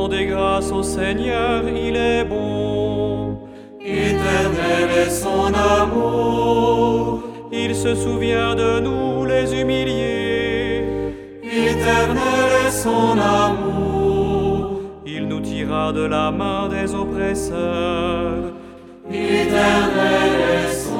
Rendez grâce au Seigneur, il est bon. Éternel est son amour. Il se souvient de nous les humiliés. Éternel est son amour. Il nous tira de la main des oppresseurs. Éternel est son